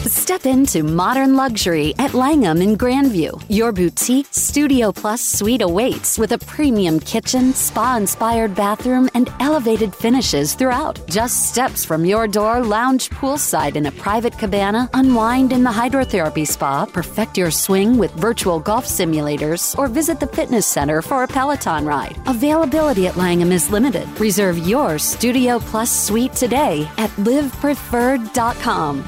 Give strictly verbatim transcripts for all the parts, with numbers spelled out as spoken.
Step into modern luxury at Langham in Grandview. Your boutique Studio Plus suite awaits with a premium kitchen, spa-inspired bathroom, and elevated finishes throughout. Just steps from your door, lounge poolside in a private cabana, unwind in the hydrotherapy spa, perfect your swing with virtual golf simulators, or visit the fitness center for a Peloton ride. Availability at Langham is limited. Reserve your Studio Plus suite today at live preferred dot com.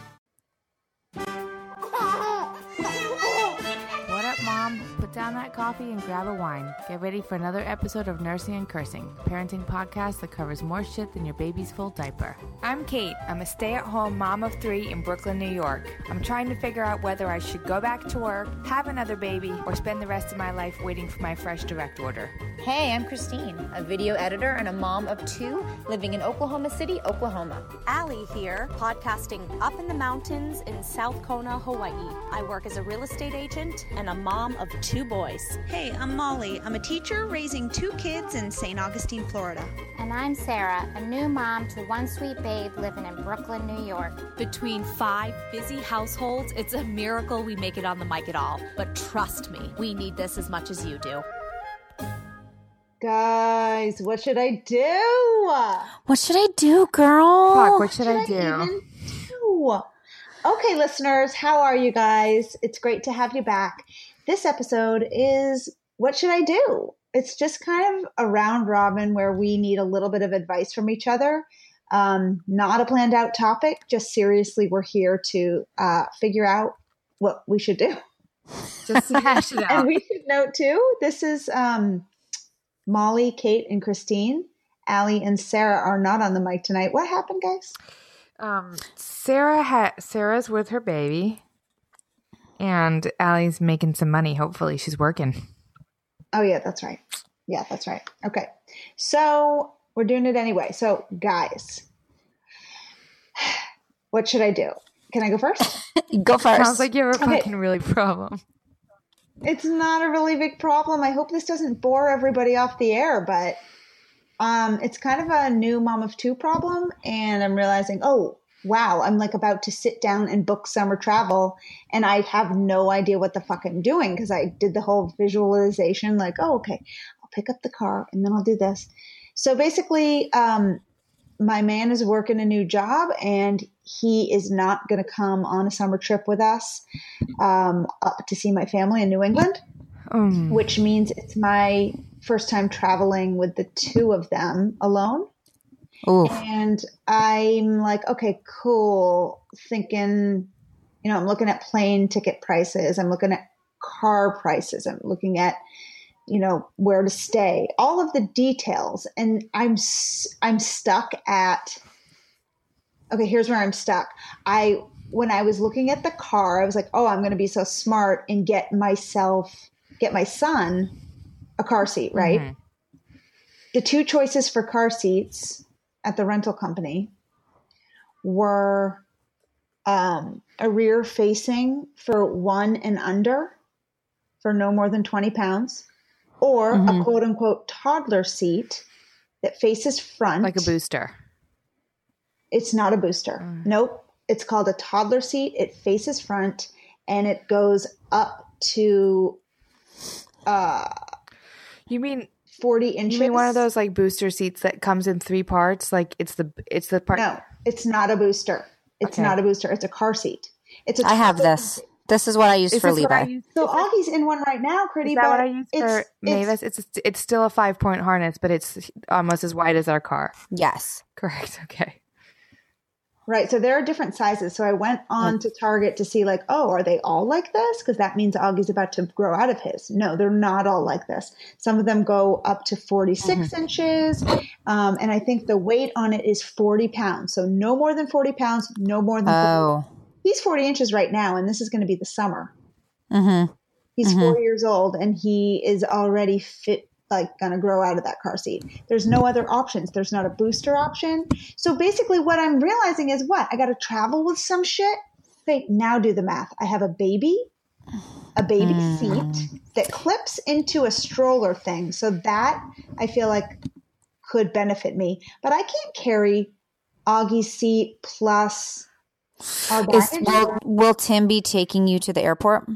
What up, Mom? Put down that coffee and grab a wine. Get ready for another episode of Nursing and Cursing, a parenting podcast that covers more shit than your baby's full diaper. I'm Kate. I'm a stay-at-home mom of three in Brooklyn, New York. I'm trying to figure out whether I should go back to work, have another baby, or spend the rest of my life waiting for my fresh direct order. Hey, I'm Christine, a video editor and a mom of two living in Oklahoma City, Oklahoma. Allie here, podcasting up in the mountains in South Kona, Hawaii. I work as a real estate agent and a mom of two boys. Hey, I'm Molly. I'm a teacher raising two kids in Saint Augustine, Florida. And I'm Sarah, a new mom to one sweet babe living in Brooklyn, New York. Between five busy households, it's a miracle we make it on the mic at all. But trust me, we need this as much as you do. Guys, what should I do? What should I do, girl? Fuck, what should, should I, I do? even do? Okay, listeners, how are you guys? It's great to have you back. This episode is What Should I Do? It's just kind of a round robin where we need a little bit of advice from each other. Um, not a planned out topic, just seriously, we're here to uh, figure out what we should do. Just to hash it out. And we should note too, this is um, Molly, Kate, and Christine. Allie and Sarah are not on the mic tonight. What happened, guys? Um, Sarah ha- Sarah's with her baby, and Allie's making some money. Hopefully, she's working. Oh, yeah, that's right. Yeah, that's right. Okay. So we're doing it anyway. So, guys, what should I do? Can I go first? Go first. Sounds like you have a Okay. fucking really problem. It's not a really big problem. I hope this doesn't bore everybody off the air, but um, it's kind of a new mom of two problem. And I'm realizing, oh, wow, I'm like about to sit down and book summer travel. And I have no idea what the fuck I'm doing because I did the whole visualization like, oh, okay, I'll pick up the car and then I'll do this. So basically, um, my man is working a new job and he is not going to come on a summer trip with us um, up to see my family in New England, Um, which means it's my first time traveling with the two of them alone. Ooh. And I'm like, okay, cool. Thinking, you know, I'm looking at plane ticket prices. I'm looking at car prices. I'm looking at, you know, where to stay, all of the details. And I'm, s- I'm stuck at, okay, here's where I'm stuck. I, when I was looking at the car, I was like, oh, I'm going to be so smart and get myself, get my son a car seat, right? Mhm. The two choices for car seats at the rental company were um, a rear facing for one and under for no more than twenty pounds, or Mhm. a quote unquote toddler seat that faces front. like a booster. It's not a booster. Mm. Nope. It's called a toddler seat. It faces front and it goes up to uh, You mean forty inches. you mean one of those like booster seats that comes in three parts? Like it's the it's the part. No, it's not a booster. It's Okay. not a booster. It's a car seat. It's a I have toddler this. seat. This is what I use Is for this what I Levi. use- So Augie's in one right now, Pretty. Is that but what I use for it's- Mavis? it's- It's it's still a five point harness, but it's almost as wide as our car. Yes. Correct. Okay. Right. So there are different sizes. So I went on to Target to see like, oh, are they all like this? Because that means Augie's about to grow out of his. No, they're not all like this. Some of them go up to forty-six Mm-hmm. inches. Um, and I think the weight on it is forty pounds. So no more than forty pounds, no more than forty. Oh. He's forty inches right now. And this is going to be the summer. Mm-hmm. He's Mhm. four years old and he is already fit, like going to grow out of that car seat. There's no other options. There's not a booster option. So basically what I'm realizing is what? I got to travel with some shit. Okay, now do the math. I have a baby, a baby Mm. seat that clips into a stroller thing. So that I feel like could benefit me. But I can't carry Augie's seat plus Our Is, baggage? will, will Tim be taking you to the airport?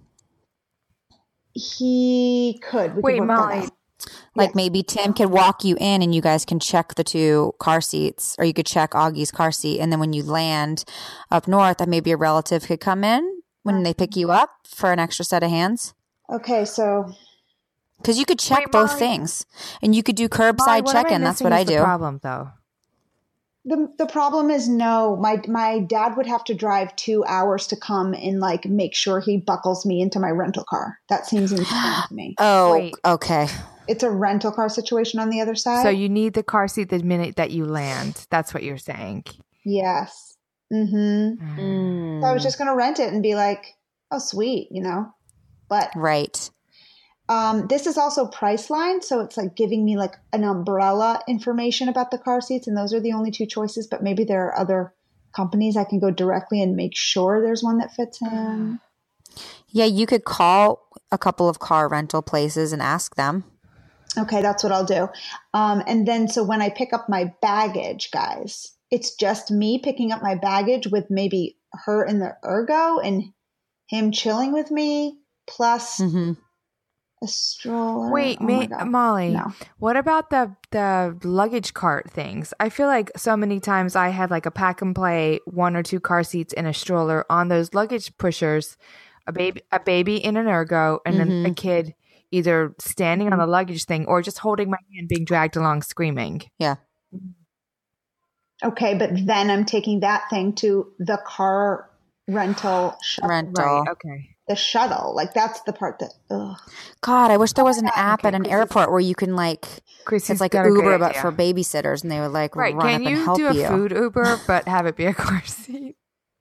He could. We Wait, could work Molly. that out. Like Yes. maybe Tim could walk you in and you guys can check the two car seats, or you could check Augie's car seat. And then when you land up north, that maybe a relative could come in when they pick you up for an extra set of hands. Okay, so Because you could check Wait, both Molly- things. And you could do Molly, curbside what am check-in. That's missing what is I the do. problem, though. the the problem is no. My my dad would have to drive two hours to come and like make sure he buckles me into my rental car. That seems insane to me. Oh, Wait. okay. It's a rental car situation on the other side. So you need the car seat the minute that you land. That's what you're saying. Yes. Mm-hmm. Mm. So I was just gonna rent it and be like, oh sweet, you know. But Right. um, this is also Priceline, so it's like giving me like an umbrella information about the car seats, and those are the only two choices. But maybe there are other companies I can go directly and make sure there's one that fits him. Yeah, you could call a couple of car rental places and ask them. Okay, that's what I'll do. Um, and then so when I pick up my baggage, guys, it's just me picking up my baggage with maybe her in the ergo and him chilling with me, plus Mm-hmm. a stroller. Wait, Oh my ma- God. Molly, No. what about the the luggage cart things? I feel like so many times I had like a pack and play, one or two car seats in a stroller on those luggage pushers, a baby, a baby in an ergo, and then Mm-hmm. a kid either standing on the luggage thing or just holding my hand, being dragged along, screaming. Yeah. Okay, but then I'm taking that thing to the car rental shuttle. Rental. Right. Okay. The shuttle. Like that's the part that ugh. God, I wish there was an app Okay, at an Chrissy's- airport where you can like, Chrissy's it's like got a great Uber, but idea. for babysitters, and they would like Right. run Can up and you help do a you. food Uber, but have it be a car seat?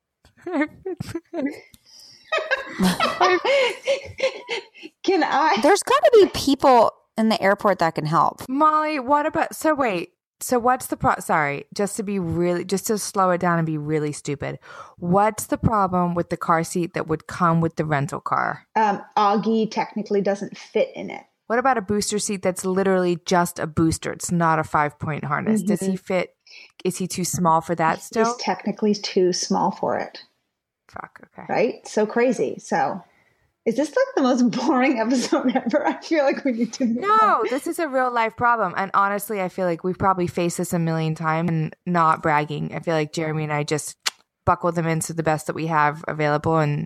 Can I There's got to be people in the airport that can help. Molly, what about, so wait, so what's the pro, sorry, just to be really, just to slow it down and be really stupid. What's the problem with the car seat that would come with the rental car? um Augie technically doesn't fit in it. What about a booster seat that's literally just a booster? It's not a five point harness. Does he fit? Is he too small for that still? He's technically too small for it. Fuck, okay. Right? So crazy. So is this like the most boring episode ever? I feel like we need to move on. No, this is a real life problem. And honestly, I feel like we've probably faced this a million times and not bragging. I feel like Jeremy and I just buckle them into the best that we have available and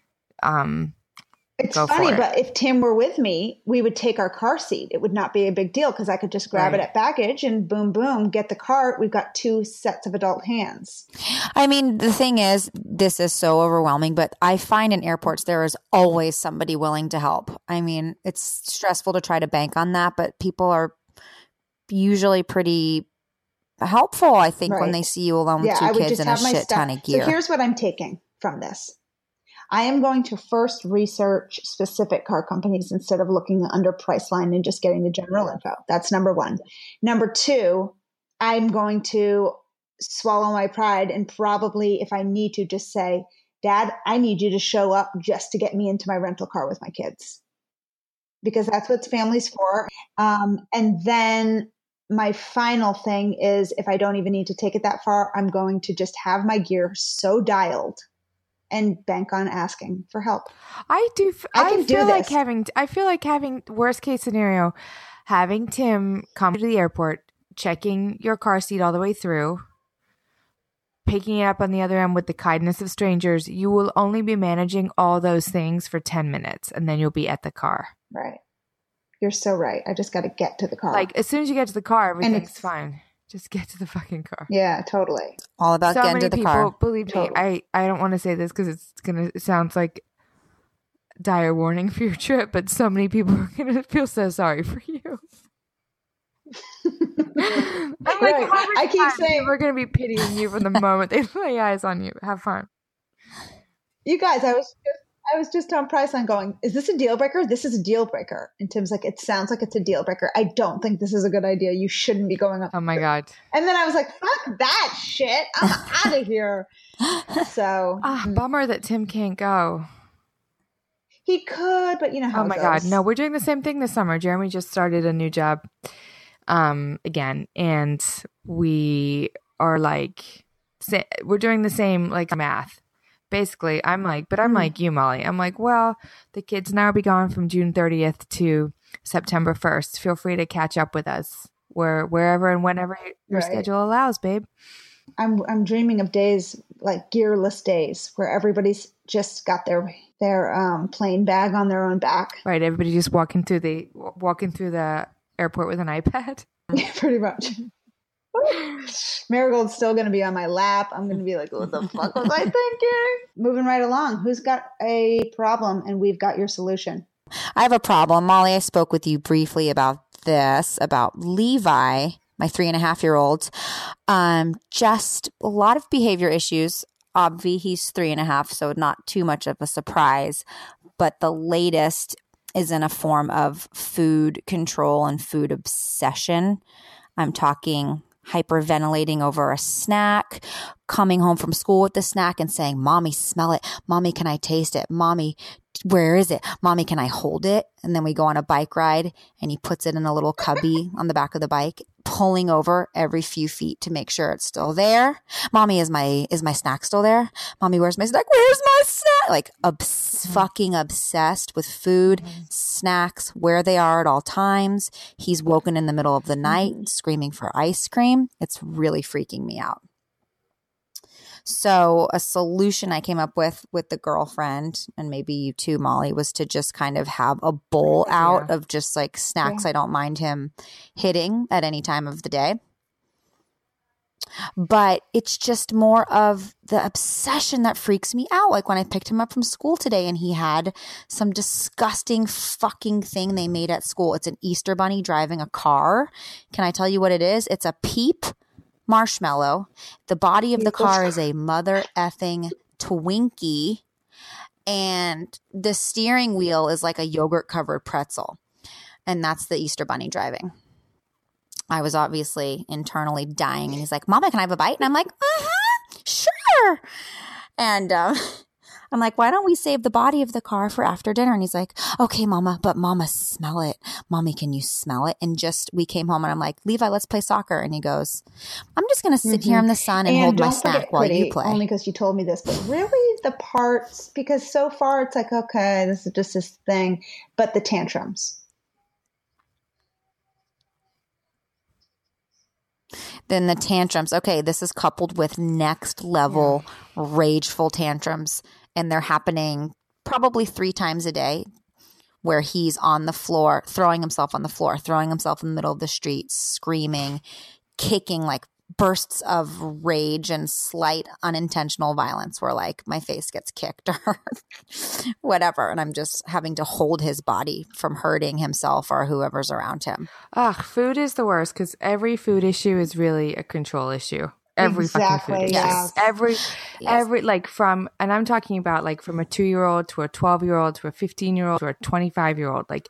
um It's Go for funny, it. but if Tim were with me, we would take our car seat. It would not be a big deal because I could just grab Right. it at baggage and boom, boom, get the cart. We've got two sets of adult hands. I mean, the thing is, this is so overwhelming, but I find in airports there is always somebody willing to help. I mean, it's stressful to try to bank on that, but people are usually pretty helpful, I think, when Right. they see you alone with Yeah, two I would kids just and a have my shit stuff. ton of gear. So here's what I'm taking from this. I am going to first research specific car companies instead of looking under Priceline and just getting the general info. That's number one. Number two, I'm going to swallow my pride and probably, if I need to, just say, Dad, I need you to show up just to get me into my rental car with my kids. Because that's what family's for. Um, and then my final thing is if I don't even need to take it that far, I'm going to just have my gear so dialed and bank on asking for help. I do. f- I I, can do feel like this. having. I feel like having worst case scenario, having Tim come to the airport, checking your car seat all the way through, picking it up on the other end with the kindness of strangers. You will only be managing all those things for ten minutes, and then you'll be at the car. Right. You're so right. I just got to get to the car. Like as soon as you get to the car, everything's it's- fine. Just get to the fucking car. yeah, totally. All about so getting many to the people, car. believe me, Totally. I, I don't want to say this because it's gonna it sounds like dire warning for your trip, but so many people are gonna feel so sorry for you. I'm like, Right. how many I keep times saying- people are gonna be pitying you from the moment they lay eyes on you. Have fun. You guys, I was just, I was just on Priceline going, is this a deal breaker? This is a deal breaker. And Tim's like, it sounds like it's a deal breaker. I don't think this is a good idea. You shouldn't be going up. Oh my god. And then I was like, fuck that shit. I'm out of here. So Ah, bummer that Tim can't go. he could, but you know how Oh it my god. goes. No, we're doing the same thing this summer. Jeremy just started a new job um again, and we are like sa- we're doing the same like math. Basically, I'm like, but I'm like you, Molly. I'm like, well, the kids now be gone from June thirtieth to September first. Feel free to catch up with us where wherever and whenever your Right. schedule allows, babe. I'm I'm dreaming of days like gearless days where everybody's just got their their um, plane bag on their own back. Right, everybody just walking through the walking through the airport with an iPad. Pretty much. Marigold's still going to be on my lap. I'm going to be like, what the fuck was I thinking? Moving right along. Who's got a problem and we've got your solution? I have a problem. Molly, I spoke with you briefly about this, about Levi, my three and a half year old. Um, just a lot of behavior issues. Obvi, he's three and a half, so not too much of a surprise. But the latest is in a form of food control and food obsession. I'm talking hyperventilating over a snack, coming home from school with the snack and saying, Mommy, smell it. Mommy, can I taste it? Mommy, where is it? Mommy, can I hold it? And then we go on a bike ride and he puts it in a little cubby on the back of the bike, pulling over every few feet to make sure it's still there. Mommy, is my is my snack still there? Mommy, where's my snack? Where's my snack? Like obs- mm-hmm. fucking obsessed with food, mm-hmm. snacks, where they are at all times. He's woken in the middle of the night mm-hmm. screaming for ice cream. It's really freaking me out. So a solution I came up with with the girlfriend, and maybe you too, Molly, was to just kind of have a bowl out yeah. of just like snacks yeah. I don't mind him hitting at any time of the day. But it's just more of the obsession that freaks me out. Like when I picked him up from school today and he had some disgusting fucking thing they made at school. It's an Easter bunny driving a car. Can I tell you what it is? It's a Peep marshmallow. The body of the car is a mother effing Twinkie, and the steering wheel is like a yogurt covered pretzel, and that's the Easter bunny driving. I was obviously internally dying, and he's like, Mama, can I have a bite? And I'm like, uh-huh, sure. And um, I'm like, why don't we save the body of the car for after dinner? And he's like, okay, Mama, but Mama, smell it. Mommy, can you smell it? And just, we came home and I'm like, Levi, let's play soccer. And he goes, I'm just going to sit mm-hmm. here in the sun and, and hold my snack while pretty, you play. Only because you told me this, but really the parts, because so far it's like, okay, this is just this thing, but the tantrums. Then the tantrums. Okay, this is coupled with next level yeah. rageful tantrums. And they're happening probably three times a day where he's on the floor, throwing himself on the floor, throwing himself in the middle of the street, screaming, kicking, like bursts of rage and slight unintentional violence where like my face gets kicked or whatever. And I'm just having to hold his body from hurting himself or whoever's around him. Ugh, food is the worst because every food issue is really a control issue. Every exactly, fucking food. Yes. Every, yes. every, like from, and I'm talking about like from a two year old to a twelve year old to a fifteen year old to a twenty-five year old. Like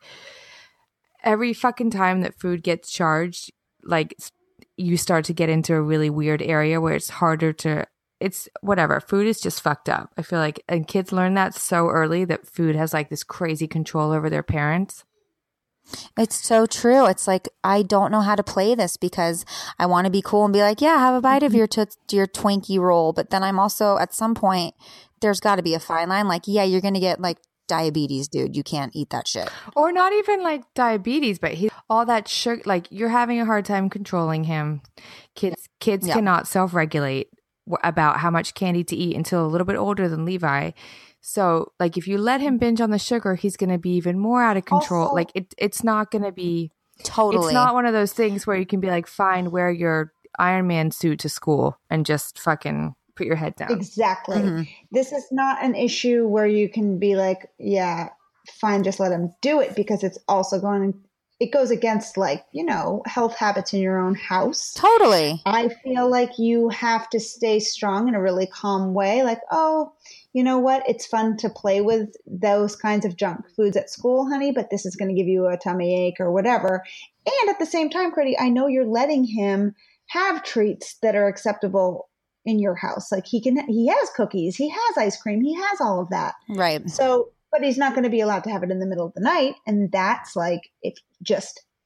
every fucking time that food gets charged, like you start to get into a really weird area where it's harder to, it's whatever. Food is just fucked up. I feel like, and kids learn that so early that food has like this crazy control over their parents. It's so true. It's like, I don't know how to play this because I want to be cool and be like, yeah, have a bite of your t- your Twinkie roll. But then I'm also, at some point, there's got to be a fine line. Like, yeah, you're going to get like diabetes, dude. You can't eat that shit. Or not even like diabetes, but he, all that sugar, like you're having a hard time controlling him. Kids, kids yep. cannot self-regulate w- about how much candy to eat until a little bit older than Levi. So, like, if you let him binge on the sugar, he's going to be even more out of control. Also, like, it, it's not going to be totally. It's not one of those things where you can be like, fine, wear your Iron Man suit to school and just fucking put your head down. Exactly. Mm-hmm. This is not an issue where you can be like, yeah, fine, just let him do it, because it's also going, it goes against, like, you know, health habits in your own house. Totally. I feel like you have to stay strong in a really calm way. Like, oh, you know what? It's fun to play with those kinds of junk foods at school, honey, but this is going to give you a tummy ache or whatever. And at the same time, Critty, I know you're letting him have treats that are acceptable in your house. Like he can, he has cookies, he has ice cream, he has all of that. Right. So, but he's not going to be allowed to have it in the middle of the night. And that's like, it just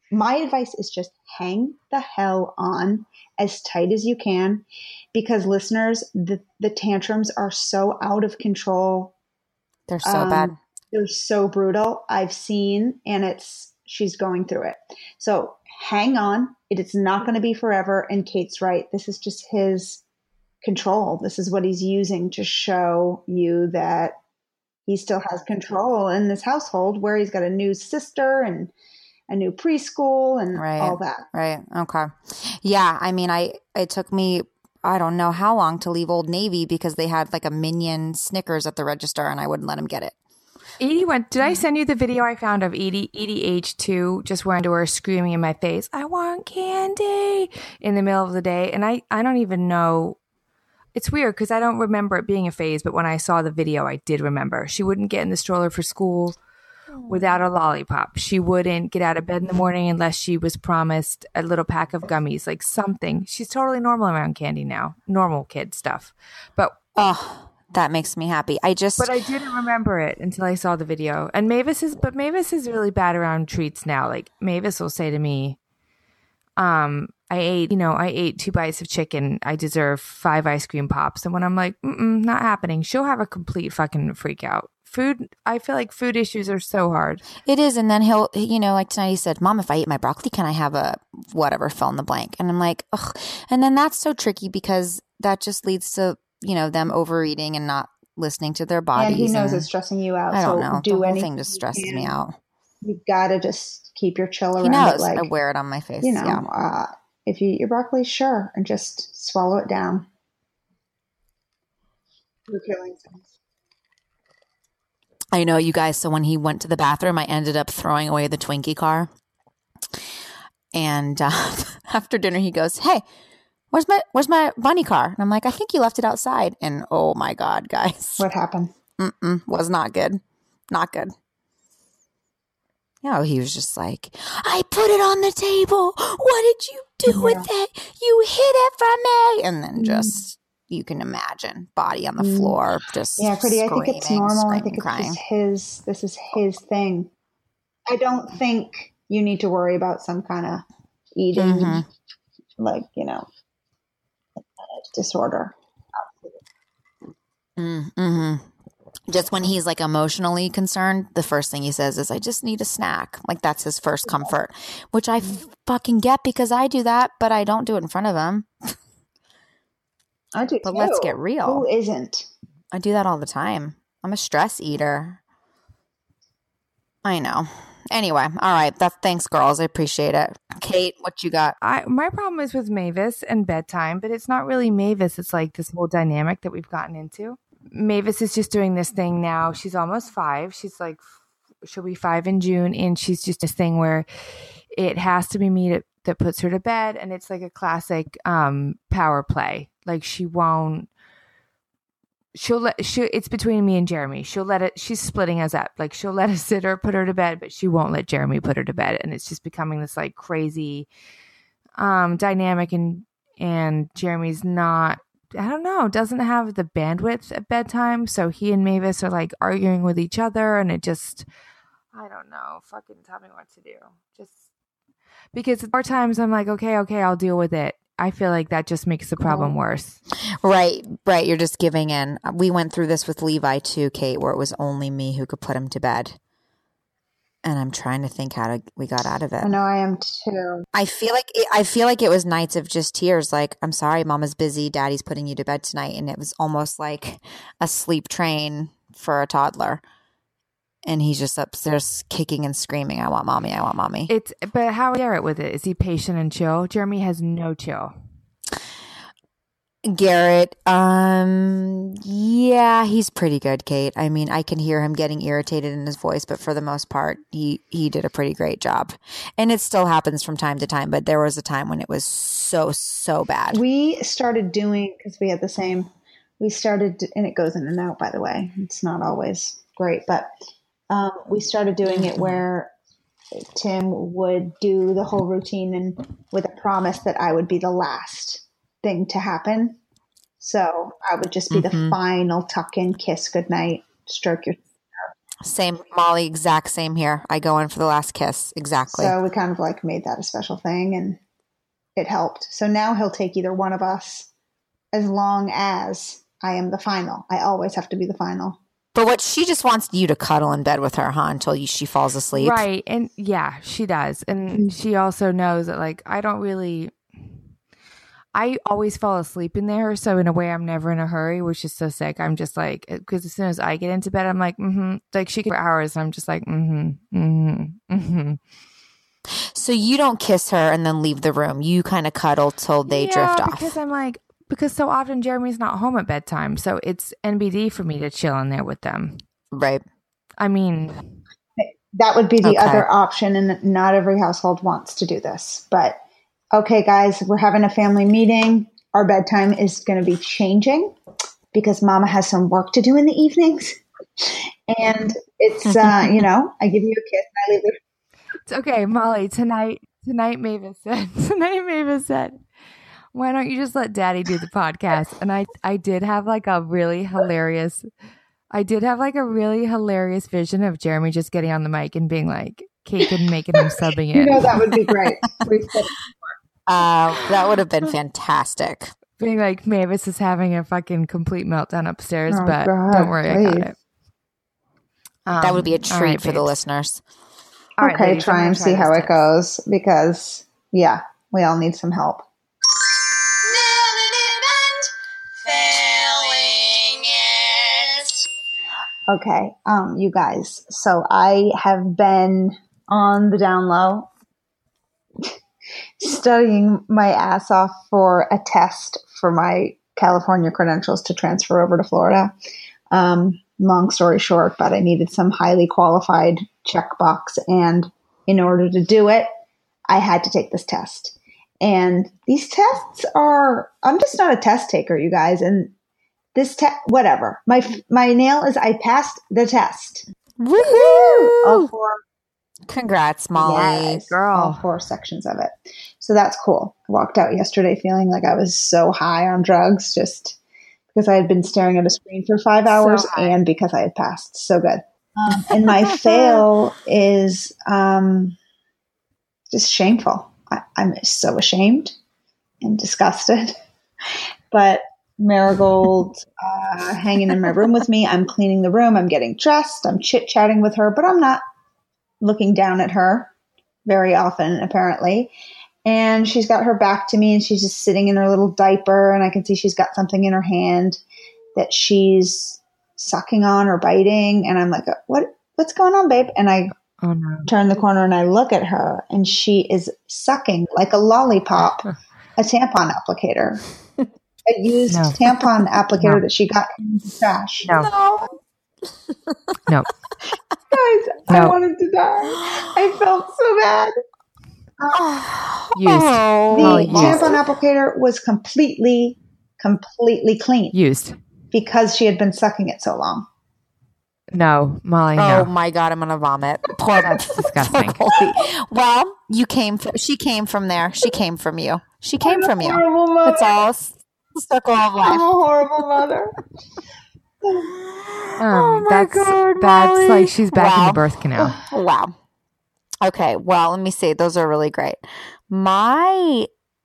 my advice is just hang the hell on as tight as you can, because listeners, the, the tantrums are so out of control. They're so um, bad. They're so brutal. I've seen, and it's, she's going through it. So hang on. It is not going to be forever. And Kate's right. This is just his control. This is what he's using to show you that he still has control in this household where he's got a new sister and a new preschool and right, all that. Right. Okay. Yeah. I mean, I, it took me, I don't know how long to leave Old Navy because they had like a Minion Snickers at the register and I wouldn't let him get it. Edie went, did I send you the video I found of Edie, Edie age two, just went to her screaming in my face, I want candy in the middle of the day. And I, I don't even know. It's weird because I don't remember it being a phase, but when I saw the video, I did remember. She wouldn't get in the stroller for school without a lollipop. She wouldn't get out of bed in the morning unless she was promised a little pack of gummies, like something. She's totally normal around candy now, normal kid stuff. But oh, that makes me happy. I just, but I didn't remember it until I saw the video. And Mavis is, but Mavis is really bad around treats now. Like Mavis will say to me, um, I ate, you know, I ate two bites of chicken. I deserve five ice cream pops. And when I'm like, mm-mm, not happening, she'll have a complete fucking freak out. Food, I feel like food issues are so hard. It is. And then he'll, you know, like tonight he said, Mom, if I eat my broccoli, can I have a whatever, fill in the blank? And I'm like, ugh. And then that's so tricky because that just leads to, you know, them overeating and not listening to their bodies. And he knows and it's stressing you out. I don't so know. Do the whole anything thing just stresses me out. You've got to just keep your chill around he knows. it. Like, I wear it on my face. You know, yeah. uh, if you eat your broccoli, sure, and just swallow it down. You're killing things. I know, you guys. So when he went to the bathroom, I ended up throwing away the Twinkie car. And uh, after dinner, he goes, "Hey, where's my where's my bunny car?" And I'm like, "I think you left it outside." And oh my God, guys, what happened? Mm-mm, was not good, not good. You know, he was just like, "I put it on the table. What did you do yeah. with it? You hid it from me." And then just. You can imagine body on the floor, just yeah, pretty. I think it's normal. I think it's crying. just his. This is his thing. I don't think you need to worry about some kind of eating, mm-hmm. like you know, disorder. Mm-hmm. Just when he's like emotionally concerned, the first thing he says is, "I just need a snack." Like that's his first comfort, which I fucking get because I do that, but I don't do it in front of him. I do but too. Let's get real. Who isn't? I do that all the time. I'm a stress eater. I know. Anyway, all right. That's thanks, girls. I appreciate it. Kate, what you got? I my problem is with Mavis and bedtime, but it's not really Mavis. It's like this whole dynamic that we've gotten into. Mavis is just doing this thing now. She's almost five. She's like, she'll be five in June, and she's just this thing where it has to be me to, that puts her to bed, and it's like a classic um, power play. Like she won't, she'll let, she, it's between me and Jeremy. She'll let it, she's splitting us up. Like she'll let us sit her, put her to bed, but she won't let Jeremy put her to bed. And it's just becoming this like crazy um, dynamic. And, and Jeremy's not, I don't know, doesn't have the bandwidth at bedtime. So he and Mavis are like arguing with each other. And it just, I don't know, fucking tell me what to do. Just because more times I'm like, okay, okay, I'll deal with it. I feel like that just makes the problem worse. Right, right. You're just giving in. We went through this with Levi too, Kate, where it was only me who could put him to bed. And I'm trying to think how to, we got out of it. I know I am too. I feel like it, I feel like it was nights of just tears. Like, I'm sorry, Mama's busy. Daddy's putting you to bed tonight. And it was almost like a sleep train for a toddler. And he's just upstairs kicking and screaming, "I want mommy, I want mommy." It's but how is Garrett with it? Is he patient and chill? Jeremy has no chill. Garrett, um, yeah, he's pretty good, Kate. I mean, I can hear him getting irritated in his voice, but for the most part, he, he did a pretty great job. And it still happens from time to time, but there was a time when it was so, so bad. We started doing, because we had the same, we started, and it goes in and out, by the way. It's not always great, but um, we started doing it where Tim would do the whole routine and with a promise that I would be the last thing to happen. So I would just be mm-hmm. the final tuck in, kiss, goodnight, stroke your. Same, Molly, exact same here. I go in for the last kiss. Exactly. So we kind of like made that a special thing and it helped. So now he'll take either one of us as long as I am the final. I always have to be the final. But what she just wants you to cuddle in bed with her, huh? Until you, she falls asleep. Right. And yeah, she does. And she also knows that like, I don't really, I always fall asleep in there. So in a way, I'm never in a hurry, which is so sick. I'm just like, because as soon as I get into bed, I'm like, mm-hmm. Like she can for hours. And I'm just like, mm-hmm, mm-hmm, mm-hmm. So you don't kiss her and then leave the room. You kind of cuddle till they yeah, drift off. Because I'm like, because so often Jeremy's not home at bedtime. So it's N B D for me to chill in there with them. Right. I mean, that would be the okay. other option. And not every household wants to do this. But okay, guys, we're having a family meeting. Our bedtime is going to be changing because Mama has some work to do in the evenings. And it's, uh, you know, I give you a kiss and I leave it. It's okay, Molly. Tonight, tonight, Mavis said, tonight, Mavis said, why don't you just let Daddy do the podcast? And I, I did have like a really hilarious, I did have like a really hilarious vision of Jeremy just getting on the mic and being like, Kate and making him subbing in. You know, that would be great. uh, that would have been fantastic. Being like, Mavis is having a fucking complete meltdown upstairs, oh, but God, don't worry, please. I got it. Um, that would be a treat right, for babes. the listeners. All right, okay, ladies, try and try see how it tips. goes because, yeah, we all need some help. Okay, um, you guys. So I have been on the down low studying my ass off for a test for my California credentials to transfer over to Florida. Um, long story short, but I needed some highly qualified checkbox. And in order to do it, I had to take this test. And these tests are, I'm just not a test taker, you guys. And this test, whatever. My my nail is I passed the test. Woohoo! All four. Congrats, Molly. Yes, girl. All four sections of it. So that's cool. I walked out yesterday feeling like I was so high on drugs just because I had been staring at a screen for five hours and because I had passed. So good. Um, and my fail is um, just shameful. I, I'm so ashamed and disgusted. But Marigold uh, hanging in my room with me. I'm cleaning the room. I'm getting dressed. I'm chit-chatting with her, but I'm not looking down at her very often, apparently. And she's got her back to me and she's just sitting in her little diaper and I can see she's got something in her hand that she's sucking on or biting. And I'm like, what, what's going on, babe? And I oh, no. turn the corner and I look at her and she is sucking like a lollipop, a tampon applicator. A used no. tampon applicator no. that she got in the trash. No. No. No. Guys, no. I wanted to die. I felt so bad. Used. The Molly, tampon used. applicator was completely, completely clean. Used. Because she had been sucking it so long. No, Molly, Oh no. my God, I'm gonna vomit. Poor, That's disgusting. poor Molly. Well, you came. From, she came from there. She came from you. She came I'm from a you. horrible mother. It's all a circle of life. I'm a horrible mother. Um, Oh my that's God, that's Molly. like she's back in Wow. the birth canal. Wow. Okay. Well, let me see. Those are really great. My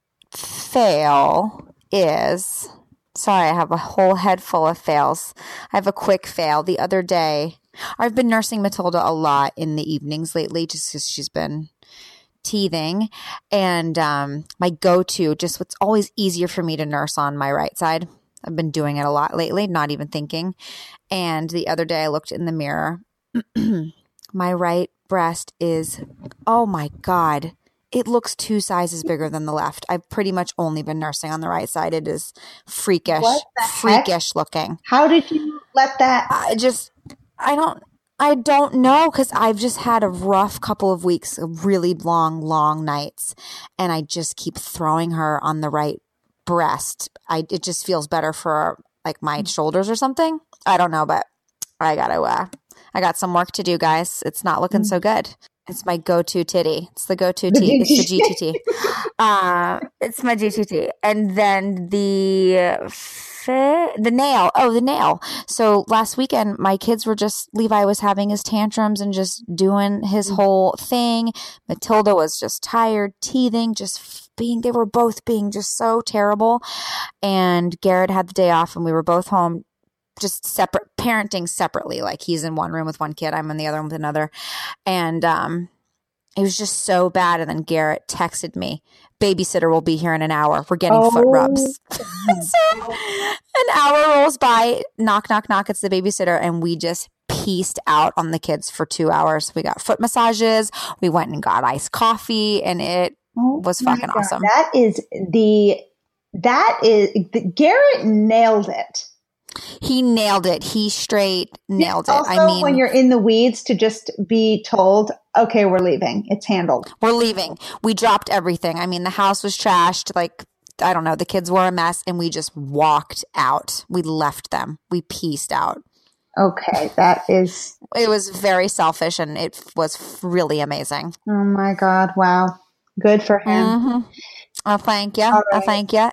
fail is sorry. I have a whole head full of fails. I have a quick fail. The other day, I've been nursing Matilda a lot in the evenings lately, just because she's been teething. And um, my go-to, just what's always easier for me to nurse on my right side. I've been doing it a lot lately, not even thinking. And the other day I looked in the mirror. My right breast is, oh my God, it looks two sizes bigger than the left. I've pretty much only been nursing on the right side. It is freakish, What the heck? freakish looking. How did you let that? I just, I don't, I don't know because I've just had a rough couple of weeks of really long, long nights. And I just keep throwing her on the right breast. I it just feels better for like my shoulders or something. I don't know, but I gotta uh, I got some work to do, guys. It's not looking so good. It's my go-to titty. It's the go-to T. It's the G T T. uh, it's my G T T. And then the fit the nail. Oh, the nail. So last weekend, my kids were just, Levi was having his tantrums and just doing his whole thing. Matilda was just tired, teething, just being, they were both being just so terrible. And Garrett had the day off and we were both home, just separate, parenting separately. Like he's in one room with one kid, I'm in the other room with another. And um, it was just so bad. And then Garrett texted me, babysitter will be here in an hour. We're getting oh. foot rubs. So an hour rolls by, knock, knock, knock. It's the babysitter. And we just pieced out on the kids for two hours. We got foot massages. We went and got iced coffee and it oh was fucking God. awesome. That is the, that is, the, Garrett nailed it. He nailed it. He straight nailed it. Also, I mean, when you're in the weeds, to just be told, okay, we're leaving. It's handled. We're leaving. We dropped everything. I mean, the house was trashed. Like, I don't know. The kids were a mess and we just walked out. We left them. We pieced out. Okay. That is. It was very selfish and it was really amazing. Oh my God. Wow. Good for him. Mm-hmm. Oh, thank you. Right. Oh, thank you.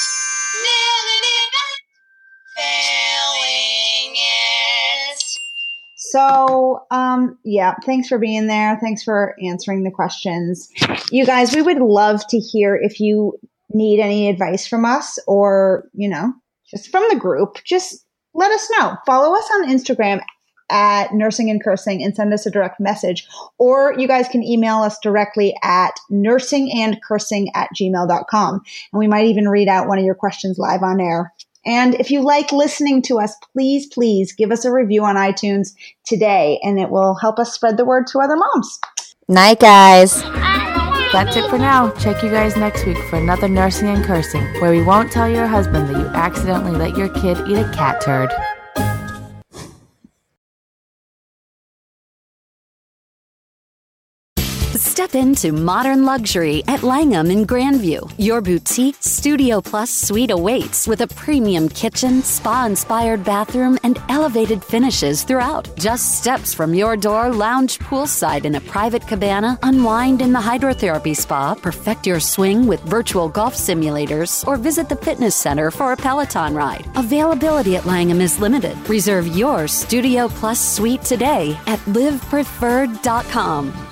So, um, yeah, thanks for being there. Thanks for answering the questions. You guys, we would love to hear if you need any advice from us or, you know, just from the group. Just let us know. Follow us on Instagram at Nursing and Cursing and send us a direct message. Or you guys can email us directly at nursingandcursing at gmail dot com. And we might even read out one of your questions live on air. And if you like listening to us, please, please give us a review on iTunes today, and it will help us spread the word to other moms. Night, guys. That's it for now. Check you guys next week for another Nursing and Cursing, where we won't tell your husband that you accidentally let your kid eat a cat turd. Step into modern luxury at Langham in Grandview. Your boutique Studio Plus suite awaits with a premium kitchen, spa-inspired bathroom, and elevated finishes throughout. Just steps from your door, lounge poolside in a private cabana, unwind in the hydrotherapy spa, perfect your swing with virtual golf simulators, or visit the fitness center for a Peloton ride. Availability at Langham is limited. Reserve your Studio Plus suite today at live preferred dot com.